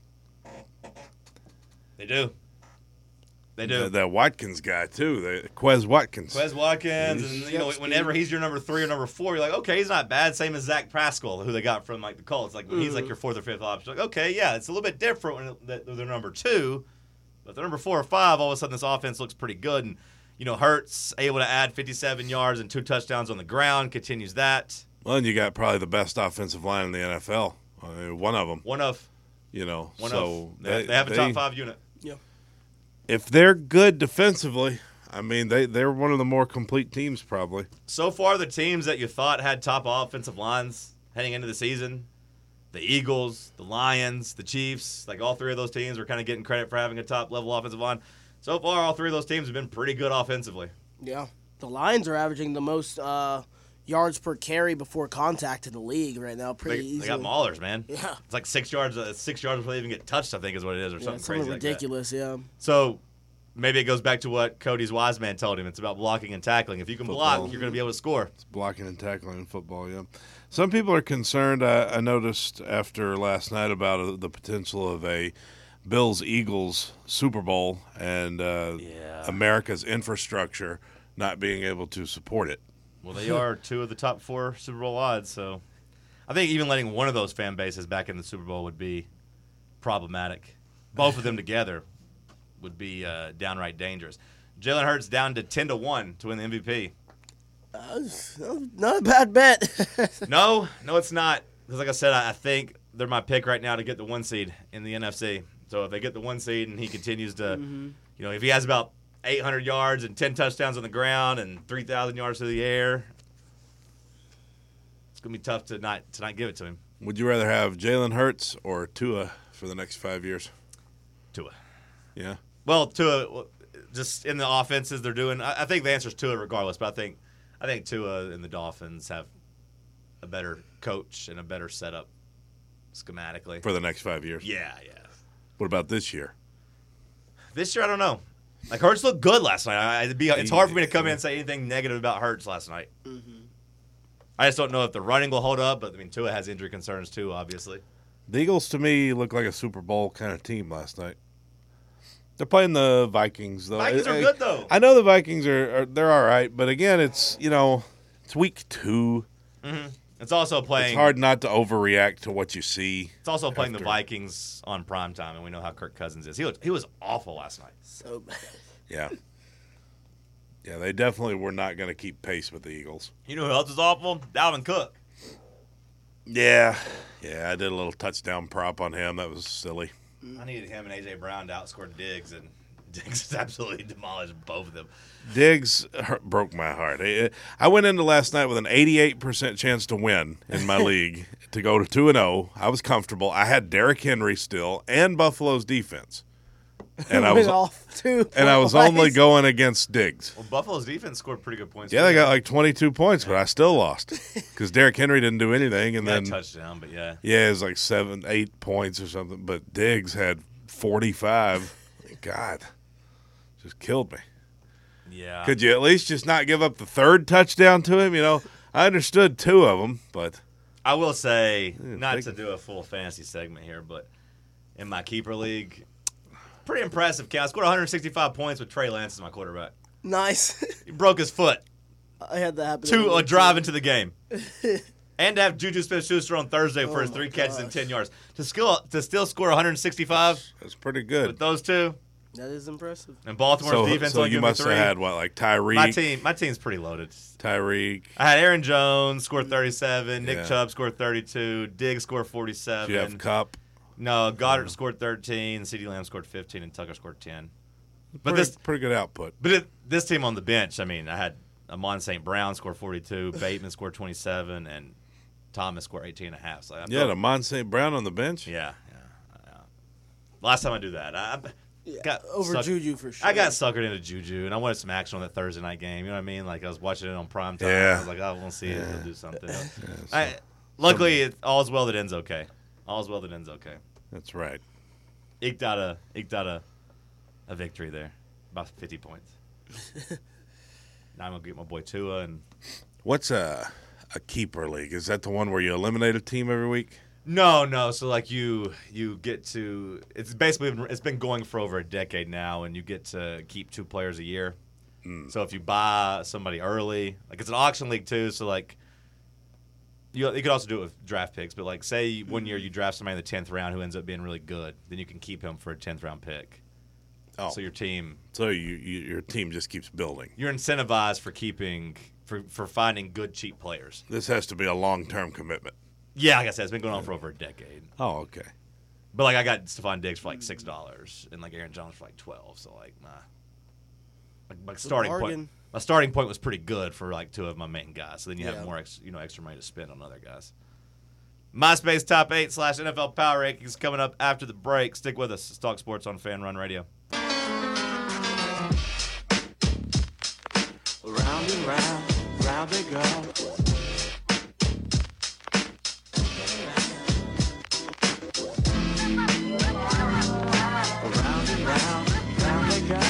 Speaker 5: They do. They do.
Speaker 6: That Watkins guy, too. Quez Watkins.
Speaker 5: Quez Watkins, and whenever he's your number 3 or number 4, you're like, okay, he's not bad. Same as Zach Pascal, who they got from like the Colts. Like when he's like your 4th or 5th option. Like, okay, yeah, it's a little bit different when they're number 2, but they're number 4 or 5. All of a sudden, this offense looks pretty good, and Hurts able to add 57 yards and 2 touchdowns on the ground, continues that.
Speaker 6: Well, and you got probably the best offensive line in the NFL. I mean, one of them. They
Speaker 5: have a top 5 unit.
Speaker 7: Yeah.
Speaker 6: If they're good defensively, I mean, they're one of the more complete teams probably.
Speaker 5: So far, the teams that you thought had top offensive lines heading into the season, the Eagles, the Lions, the Chiefs, like all 3 of those teams are kind of getting credit for having a top-level offensive line. So far, all 3 of those teams have been pretty good offensively.
Speaker 7: Yeah. The Lions are averaging the most yards per carry before contact in the league right now. Pretty easily.
Speaker 5: They got maulers, man.
Speaker 7: Yeah.
Speaker 5: It's like 6 yards. 6 yards before they even get touched, I think is what it is, or something crazy
Speaker 7: ridiculous,
Speaker 5: like that.
Speaker 7: yeah.
Speaker 5: So maybe it goes back to what Cody's wise man told him. It's about blocking and tackling. If you can block, you're going to be able to score.
Speaker 6: It's blocking and tackling in football, yeah. Some people are concerned, I noticed after last night, about the potential of a Bills-Eagles Super Bowl and America's infrastructure not being able to support it.
Speaker 5: Well, they are 2 of the top 4 Super Bowl odds, so I think even letting one of those fan bases back in the Super Bowl would be problematic. Both of them together would be downright dangerous. Jalen Hurts down to 10-1 to win the MVP.
Speaker 7: Not a bad bet.
Speaker 5: No, it's not. Because like I said, I think they're my pick right now to get the 1 seed in the NFC. So if they get the 1 seed and he continues to, if he has about 800 yards and 10 touchdowns on the ground and 3,000 yards through the air, it's going to be tough to not give it to him.
Speaker 6: Would you rather have Jalen Hurts or Tua for the next 5 years?
Speaker 5: Tua.
Speaker 6: Yeah.
Speaker 5: Well, Tua, just in the offenses they're doing, I think the answer is Tua regardless, but I think Tua and the Dolphins have a better coach and a better setup schematically.
Speaker 6: For the next 5 years?
Speaker 5: Yeah.
Speaker 6: What about this year?
Speaker 5: This year, I don't know. Like, Hurts looked good last night. It's hard for me to come in and say anything negative about Hurts last night. Mm-hmm. I just don't know if the running will hold up, but, Tua has injury concerns too, obviously.
Speaker 6: The Eagles, to me, look like a Super Bowl kind of team last night. They're playing the Vikings, though.
Speaker 5: Vikings are good, though.
Speaker 6: I know the Vikings they're all right, but, again, it's week 2.
Speaker 5: Mm-hmm. It's also playing.
Speaker 6: It's hard not to overreact to what you see.
Speaker 5: It's also playing the Vikings on primetime, and we know how Kirk Cousins is. He was awful last night.
Speaker 7: So bad.
Speaker 6: Yeah. Yeah, they definitely were not going to keep pace with the Eagles.
Speaker 5: You know who else is awful? Dalvin Cook.
Speaker 6: Yeah, I did a little touchdown prop on him. That was silly.
Speaker 5: I needed him and A.J. Brown to outscore Diggs, and Diggs absolutely demolished both of them.
Speaker 6: Diggs broke my heart. I went into last night with an 88% chance to win in my league, to go to 2-0. I was comfortable. I had Derrick Henry still and Buffalo's defense. And I was only going against Diggs.
Speaker 5: Well, Buffalo's defense scored pretty good points.
Speaker 6: Yeah, they got like 22 points, but I still lost because Derrick Henry didn't do anything. And then
Speaker 5: touchdown, but yeah,
Speaker 6: it was like 7-8 points or something. But Diggs had 45. God, just killed me.
Speaker 5: Yeah.
Speaker 6: Could you at least just not give up the third touchdown to him? I understood 2 of them, but
Speaker 5: I will say, not
Speaker 6: think-
Speaker 5: to do a full fantasy segment here, but in my keeper league, pretty impressive. I scored 165 points with Trey Lance as my quarterback.
Speaker 7: Nice.
Speaker 5: He broke his foot.
Speaker 7: I had that happen.
Speaker 5: To a drive into the game. And to have Juju Smith-Schuster on Thursday for his 3 catches and 10 yards. To still score 165
Speaker 6: that's pretty good.
Speaker 5: with those 2.
Speaker 7: That is impressive.
Speaker 5: And Baltimore's defense
Speaker 6: so
Speaker 5: only
Speaker 6: you
Speaker 5: gave me
Speaker 6: must
Speaker 5: 3.
Speaker 6: have had, like Tyreek?
Speaker 5: My team's pretty loaded.
Speaker 6: Tyreek.
Speaker 5: I had Aaron Jones scored 37. Nick
Speaker 6: Yeah.
Speaker 5: Chubb scored 32. Diggs scored 47.
Speaker 6: Jeff Cup.
Speaker 5: No, Goddard scored 13. CeeDee Lamb scored 15. And Tucker scored 10. But
Speaker 6: Pretty good output.
Speaker 5: this team on the bench, I mean, I had Amon St. Brown score 42. Bateman scored 27. And Thomas scored 18.5. So
Speaker 6: You had Amon St. Brown on the bench?
Speaker 5: Yeah. Last time I do that, I got
Speaker 7: Over Juju for sure.
Speaker 5: I got suckered into Juju, and I wanted some action on that Thursday night game. You know what I mean? Like I was watching it on prime time.
Speaker 6: Yeah.
Speaker 5: I was like, I want to see it. He'll do something. Luckily, all's well that ends okay. All's well that ends okay.
Speaker 6: That's right.
Speaker 5: Eked out a victory there, about 50 points. Now I'm gonna get my boy Tua, and
Speaker 6: What's a keeper league? Is that the one where you eliminate a team every week?
Speaker 5: no. So like you get to it's been going for over a decade now, and you get to keep 2 players a year. So if you buy somebody early, like it's an auction league too, so like you could also do it with draft picks. But like say one year you draft somebody in the 10th round who ends up being really good, then you can keep him for a 10th round pick.
Speaker 6: Oh,
Speaker 5: So your team,
Speaker 6: so your team just keeps building.
Speaker 5: you're incentivized for keeping for finding good cheap players.
Speaker 6: This has to be a long-term commitment.
Speaker 5: Yeah, like I said, it's been going on for over a decade.
Speaker 6: Oh, okay.
Speaker 5: But like I got Stephon Diggs for like $6 and like Aaron Jones for like 12. So like my starting
Speaker 7: bargain.
Speaker 5: point was pretty good for like 2 of my main guys. So then you have more extra money to spend on other guys. MySpace Top 8 / NFL Power Rankings coming up after the break. Stick with us. It's Talk Sports on Fan Run Radio.
Speaker 8: Round and round, round they go. Round and round, round they go.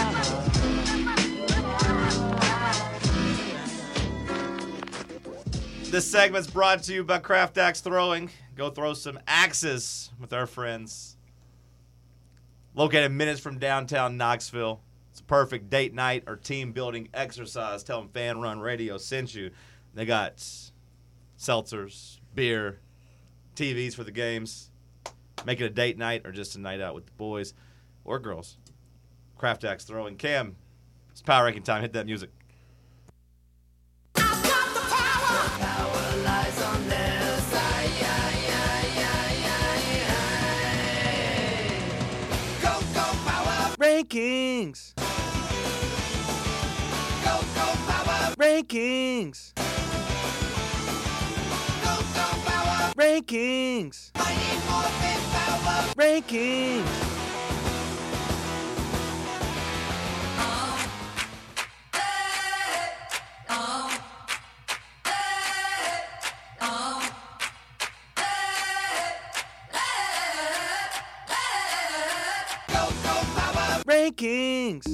Speaker 5: This segment's brought to you by Craft Axe Throwing. Go throw some axes with our friends. Located minutes from downtown Knoxville. It's a perfect date night or team building exercise. Tell them Fan Run Radio sent you. They got seltzers, beer, TVs for the games. Make it a date night or just a night out with the boys or girls. Craft Axe Throwing. Cam, it's power ranking time. Hit that music. Rankings. Rankings. Rankings. Rankings. Rankings.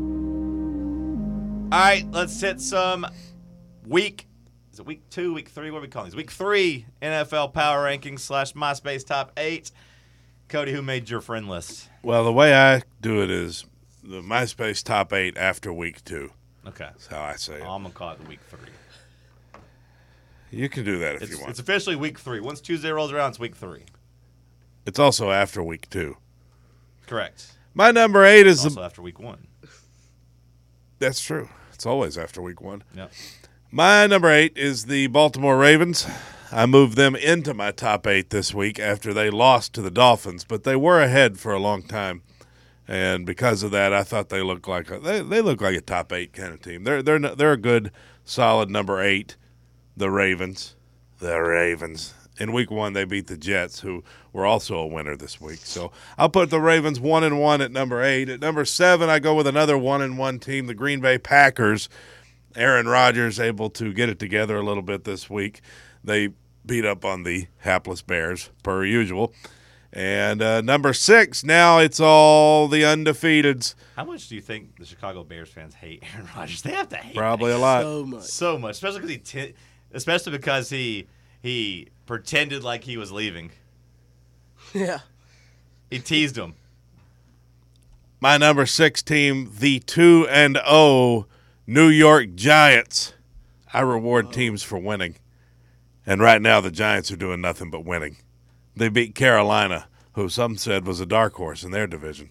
Speaker 5: All right, let's hit some week. Is it week 2, week 3? What are we calling these? Week 3 NFL Power Rankings / MySpace Top 8. Cody, who made your friend list?
Speaker 6: Well, the way I do it is the MySpace Top 8 after week 2.
Speaker 5: Okay.
Speaker 6: That's how I say it.
Speaker 5: I'm going to call it the week 3.
Speaker 6: You can do that if you
Speaker 5: It's
Speaker 6: want.
Speaker 5: officially week 3. Once Tuesday rolls around, it's week 3.
Speaker 6: It's also after week 2.
Speaker 5: Correct.
Speaker 6: My number 8 is
Speaker 5: Also after week 1.
Speaker 6: That's true. It's always after week 1.
Speaker 5: Yep.
Speaker 6: My number 8 is the Baltimore Ravens. I moved them into my top 8 this week after they lost to the Dolphins, but they were ahead for a long time, and because of that, I thought they looked like they look like a top 8 kind of team. They're a good, solid number 8. The Ravens. In week 1, they beat the Jets, who were also a winner this week. So I'll put the Ravens 1-1 at number 8. At number 7, I go with another 1-1 team, the Green Bay Packers. Aaron Rodgers able to get it together a little bit this week. They beat up on the hapless Bears, per usual. And number 6, now it's all the undefeateds.
Speaker 5: How much do you think the Chicago Bears fans hate Aaron Rodgers? They have to hate
Speaker 6: Probably
Speaker 5: him
Speaker 6: a lot.
Speaker 7: So much.
Speaker 5: especially because he pretended like he was leaving.
Speaker 7: Yeah.
Speaker 5: He teased him.
Speaker 6: My number 6 team, the 2-0 New York Giants. I reward teams for winning. And right now the Giants are doing nothing but winning. They beat Carolina, who some said was a dark horse in their division.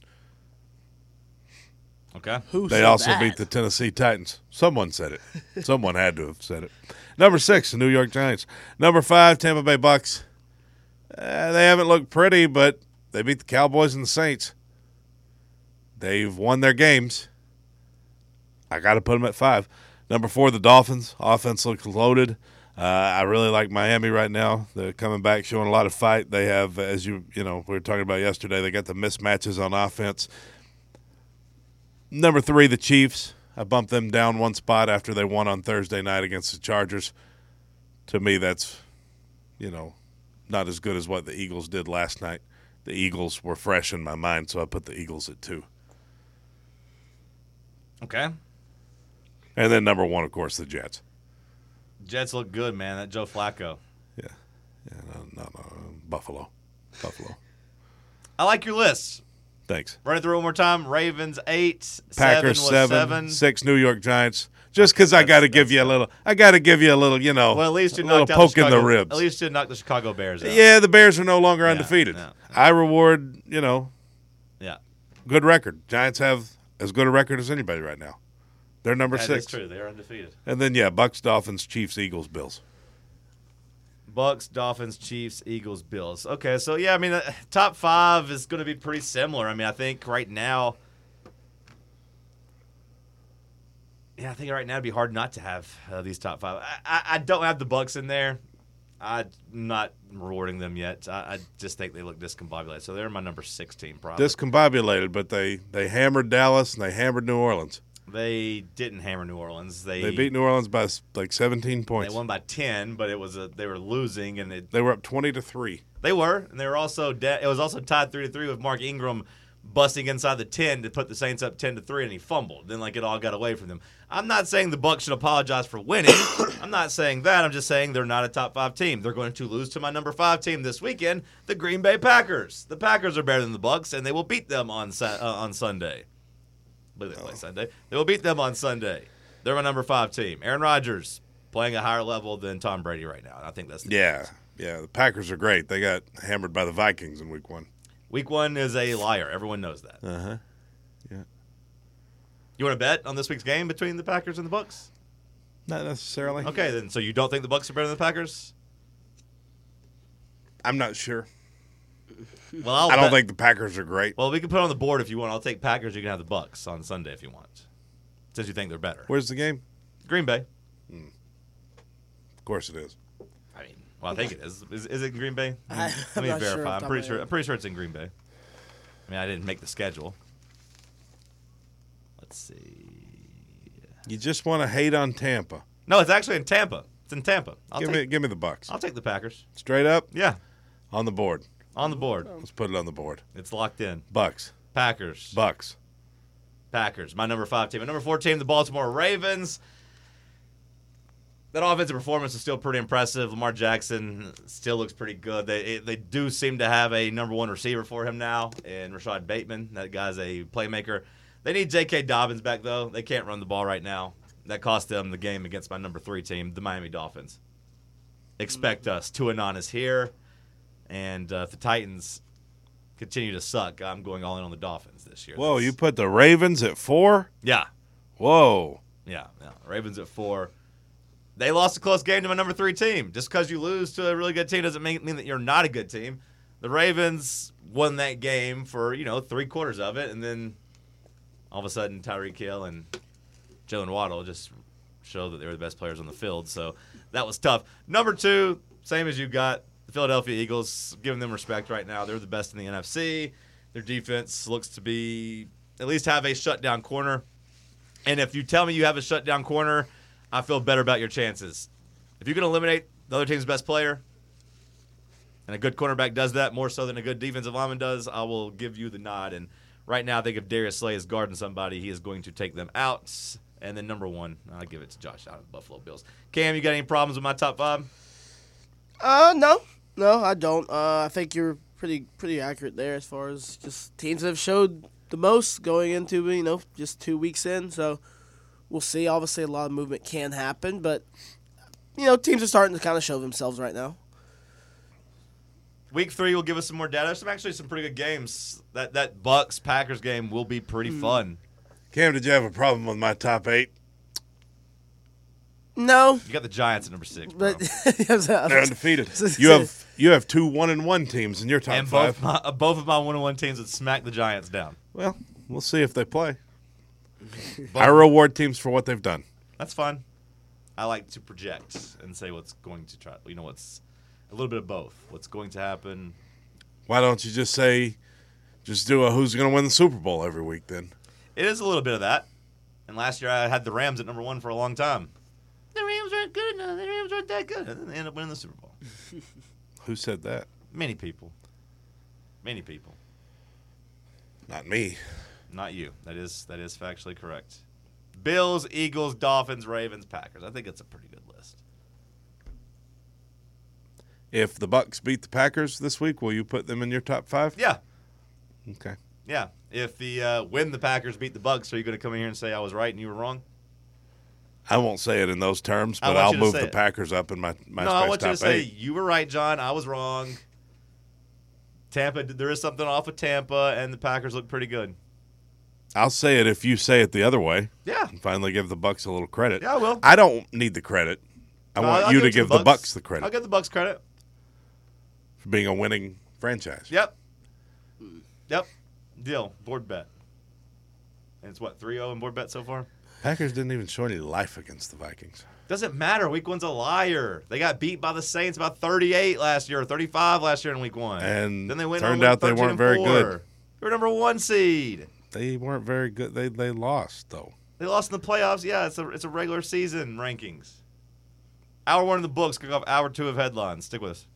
Speaker 5: Okay.
Speaker 6: They also beat the Tennessee Titans. Someone said it. Someone had to have said it. Number 6, the New York Giants. Number 5, Tampa Bay Bucks. They haven't looked pretty, but they beat the Cowboys and the Saints. They've won their games. I got to put them at 5. Number 4, the Dolphins. Offense looks loaded. I really like Miami right now. They're coming back, showing a lot of fight. They have, as you know, we were talking about yesterday, they got the mismatches on offense. Number 3, the Chiefs. I bumped them down one spot after they won on Thursday night against the Chargers. To me, that's, not as good as what the Eagles did last night. The Eagles were fresh in my mind, so I put the Eagles at 2.
Speaker 5: Okay.
Speaker 6: And then number 1, of course, the Jets.
Speaker 5: Jets look good, man. That Joe Flacco.
Speaker 6: Yeah, no, Buffalo.
Speaker 5: I like your list.
Speaker 6: Thanks.
Speaker 5: Run it through one more time. Ravens 8,
Speaker 6: Packers
Speaker 5: 7,
Speaker 6: 6 New York Giants. Just because I got to give you a little,
Speaker 5: Well, at least you
Speaker 6: a little
Speaker 5: knocked out
Speaker 6: poke
Speaker 5: the
Speaker 6: in the
Speaker 5: Chicago,
Speaker 6: ribs.
Speaker 5: At least you knocked the Chicago Bears out.
Speaker 6: Yeah, the Bears are no longer undefeated.
Speaker 5: yeah.
Speaker 6: I reward,
Speaker 5: Yeah.
Speaker 6: good record. Giants have as good a record as anybody right now. They're number
Speaker 5: That
Speaker 6: 6.
Speaker 5: is true. They are undefeated.
Speaker 6: And then, Bucks, Dolphins, Chiefs, Eagles, Bills.
Speaker 5: Bucks, Dolphins, Chiefs, Eagles, Bills. Okay, so yeah, I mean, top 5 is going to be pretty similar. I mean, I think right now, it'd be hard not to have these top 5. I don't have the Bucks in there. I'm not rewarding them yet. I just think they look discombobulated. So they're my number 6 team, probably.
Speaker 6: Discombobulated, but they hammered Dallas and they hammered New Orleans.
Speaker 5: They didn't hammer New Orleans. They
Speaker 6: beat New Orleans by like 17 points.
Speaker 5: They won by 10, but they were losing, and
Speaker 6: they were up 20-3.
Speaker 5: They were, and they were also it was also tied 3-3 with Mark Ingram busting inside the 10 to put the Saints up 10-3, and he fumbled. Then it all got away from them. I'm not saying the Bucs should apologize for winning. I'm not saying that. I'm just saying they're not a top 5 team. They're going to lose to my number 5 team this weekend, the Green Bay Packers. The Packers are better than the Bucs, and they will beat them on Sunday. I believe they play Sunday. They will beat them on Sunday. They're my number 5 team. Aaron Rodgers playing a higher level than Tom Brady right now. And I think that's the difference.
Speaker 6: Yeah. The Packers are great. They got hammered by the Vikings in Week 1.
Speaker 5: Week 1 is a liar. Everyone knows that.
Speaker 6: Yeah.
Speaker 5: You want to bet on this week's game between the Packers and the Bucs?
Speaker 6: Not necessarily.
Speaker 5: Okay, then. So you don't think the Bucs are better than the Packers?
Speaker 6: I'm not sure.
Speaker 5: Well,
Speaker 6: I don't think the Packers are great.
Speaker 5: Well, we can put it on the board if you want. I'll take Packers. You can have the Bucs on Sunday if you want, since you think they're better.
Speaker 6: Where's the game?
Speaker 5: Green Bay.
Speaker 6: Of course it is.
Speaker 5: I mean, well, I think it is. Is it in Green Bay?
Speaker 7: I'm
Speaker 5: Let me
Speaker 7: not sure
Speaker 5: verify.
Speaker 7: off the
Speaker 5: I'm
Speaker 7: top of my
Speaker 5: pretty
Speaker 7: head.
Speaker 5: sure it's in Green Bay. I mean, I didn't make the schedule. Let's see.
Speaker 6: You just want to hate on Tampa.
Speaker 5: No, it's actually in Tampa. It's in Tampa.
Speaker 6: Give me the Bucks.
Speaker 5: I'll take the Packers.
Speaker 6: Straight up
Speaker 5: Yeah,
Speaker 6: on the board.
Speaker 5: on the board.
Speaker 6: Let's put it on the board.
Speaker 5: It's locked in.
Speaker 6: Bucks.
Speaker 5: Packers.
Speaker 6: Bucks.
Speaker 5: Packers. My number 5 team. My number 4 team, the Baltimore Ravens. That offensive performance is still pretty impressive. Lamar Jackson still looks pretty good. They do seem to have a number 1 receiver for him now, and Rashad Bateman. That guy's a playmaker. They need J.K. Dobbins back, though. They can't run the ball right now. That cost them the game against my number 3 team, the Miami Dolphins. Expect us. Tuanon is here, and if the Titans continue to suck, I'm going all in on the Dolphins this year.
Speaker 6: Whoa, you put the Ravens at 4?
Speaker 5: Yeah.
Speaker 6: Whoa.
Speaker 5: Yeah. Ravens at 4. They lost a close game to my number 3 team. Just because you lose to a really good team doesn't mean that you're not a good team. The Ravens won that game for, 3/4 of it, and then all of a sudden Tyreek Hill and Jalen Waddle just showed that they were the best players on the field. So that was tough. Number 2, same as you got, the Philadelphia Eagles, giving them respect right now. They're the best in the NFC. Their defense looks to be at least have a shutdown corner. And if you tell me you have a shutdown corner, I feel better about your chances. If you can eliminate the other team's best player, and a good cornerback does that more so than a good defensive lineman does, I will give you the nod. And right now, I think if Darius Slay is guarding somebody, he is going to take them out. And then number 1, I'll give it to Josh Allen, Buffalo Bills. Cam, you got any problems with my top 5?
Speaker 7: No, I don't. I think you're pretty accurate there as far as just teams that have showed the most going into just 2 weeks in. So we'll see. Obviously, a lot of movement can happen, but teams are starting to kind of show themselves right now.
Speaker 5: Week 3 will give us some more data. There's some pretty good games. That Bucks-Packers game will be pretty fun.
Speaker 6: Cam, did you have a problem with my top 8?
Speaker 7: No.
Speaker 5: You got the Giants at number 6, bro.
Speaker 7: But
Speaker 6: They're undefeated. You have 2 1-1 teams in your top
Speaker 5: and
Speaker 6: 5.
Speaker 5: both of my 1-1 teams would smack the Giants down.
Speaker 6: Well, we'll see if they play. I reward teams for what they've done.
Speaker 5: That's fun. I like to project and say what's going to try. What's a little bit of both. What's going to happen.
Speaker 6: Why don't you just do a who's going to win the Super Bowl every week then?
Speaker 5: It is a little bit of that. And last year I had the Rams at number 1 for a long time. The Rams weren't good enough. The Rams weren't that good. And then they ended up winning the Super Bowl.
Speaker 6: Who said that?
Speaker 5: Many people. Many people.
Speaker 6: Not me.
Speaker 5: Not you. That is factually correct. Bills, Eagles, Dolphins, Ravens, Packers. I think it's a pretty good list.
Speaker 6: If the Bucks beat the Packers this week, will you put them in your top 5?
Speaker 5: Yeah.
Speaker 6: Okay.
Speaker 5: Yeah. If when the Packers beat the Bucks, are you going to come in here and say I was right and you were wrong?
Speaker 6: I won't say it in those terms, but I'll move the
Speaker 5: it.
Speaker 6: Packers up in my
Speaker 5: No, I want you to
Speaker 6: top
Speaker 5: say
Speaker 6: 8.
Speaker 5: you were right, John. I was wrong. Tampa, there is something off with Tampa, and the Packers look pretty good.
Speaker 6: I'll say it if you say it the other way.
Speaker 5: Yeah.
Speaker 6: And finally give the Bucks a little credit.
Speaker 5: Yeah, I will.
Speaker 6: I don't need the credit. I'll you to give the Bucks the credit.
Speaker 5: I'll give the Bucks credit.
Speaker 6: For being a winning franchise.
Speaker 5: Yep. Deal. Board bet. And it's what, 3-0 in board bet so far?
Speaker 6: Packers didn't even show any life against the Vikings.
Speaker 5: Doesn't matter. Week 1's a liar. They got beat by the Saints about 38 last year, or 35 last year in Week 1.
Speaker 6: And
Speaker 5: then they went
Speaker 6: turned out they weren't very good.
Speaker 5: They were number 1 seed.
Speaker 6: They weren't very good. They lost, though.
Speaker 5: They lost in the playoffs. Yeah, it's a regular season rankings. Hour 1 of the books, kick off hour 2 of headlines. Stick with us.